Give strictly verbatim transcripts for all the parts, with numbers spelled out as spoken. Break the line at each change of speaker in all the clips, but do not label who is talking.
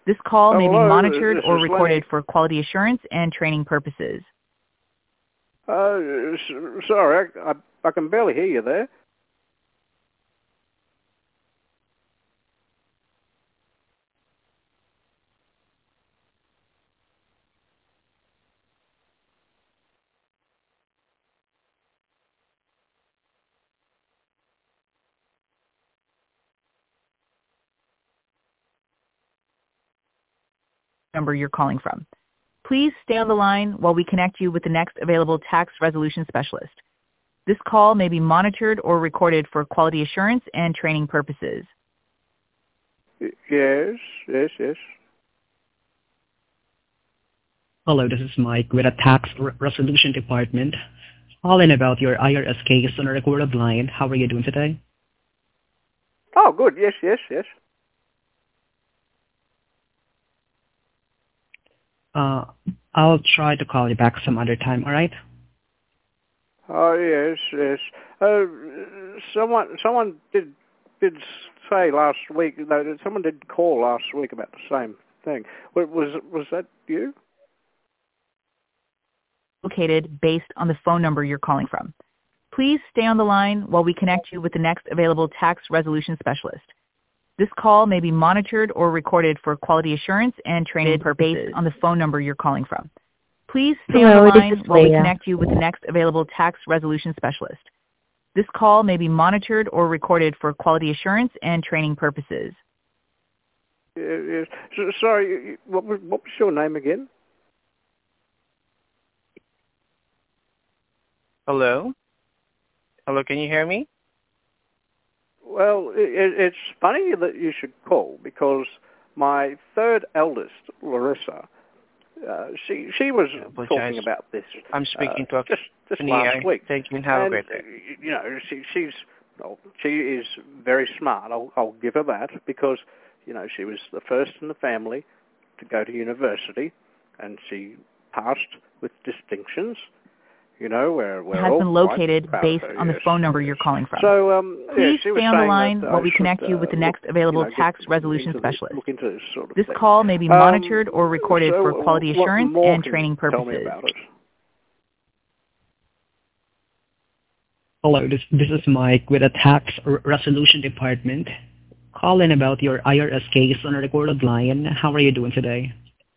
This call may be
Hello,
monitored
this
or
is
recorded
Lenny.
for quality assurance and training purposes.
Uh, s- sorry, I, I, I can barely hear you there.
Number you're calling from. Please stay on the line while we connect you with the next available tax resolution specialist. This call may be monitored or recorded for quality assurance and training purposes.
Y- Yes, yes, yes.
Hello, this is Mike with a tax re- resolution department. Calling about your I R S case on a recorded line. How are you doing today?
Oh, good. Yes, yes, yes.
Uh, I'll try to call you back some other time, all right?
Oh, yes, yes. Uh, someone, someone did did say last week. No, someone did call last week about the same thing. Wa- Was was that you?
Located based on the phone number you're calling from. Please stay on the line while we connect you with the next available tax resolution specialist. This call may be monitored or recorded for quality assurance and training purposes based on the phone number you're calling from. Please stay
Hello,
on the
this
line
is
while we
Leah.
connect you with the next available tax resolution specialist. This call may be monitored or recorded for quality assurance and training purposes.
Yes, yes. So, sorry, you- you- what was what was your name again?
Hello? Hello, can you hear me?
Well, it, it's funny that you should call because my third eldest, Larissa, uh, she she was
I apologize.
talking about this.
I'm speaking
uh,
to
just just
Anthony.
last
I
week.
Thank you and have
and,
a great day.
uh, You know, she she's well, she is very smart. I'll I'll give her that because you know she was the first in the family to go to university, and she passed with distinctions. You know, where we're
It has
all
been
quite
located
proud
based
of her,
on the
yes,
phone number
yes.
you're calling from.
So, um, yeah,
Please
she was
stay on the
saying
line
that
while
I
we
should,
connect you
uh,
with the next
look,
available
you know,
tax
get
resolution
into this,
specialist.
look into this sort of
This
thing.
call may be
Um,
monitored or recorded
so
for quality
what
assurance
more
and
can
training
you tell me
purposes.
about it?
Hello, this, this is Mike with a tax re- resolution department. Calling about your I R S case on a recorded line. How are you doing today?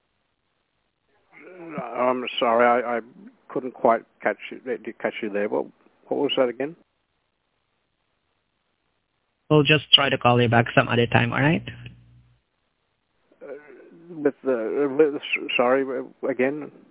I'm sorry, I, I couldn't quite catch you, catch you there. What, what was that again?
We'll just try to call you back some other time, all right?
Uh, with the, uh, with, sorry, again?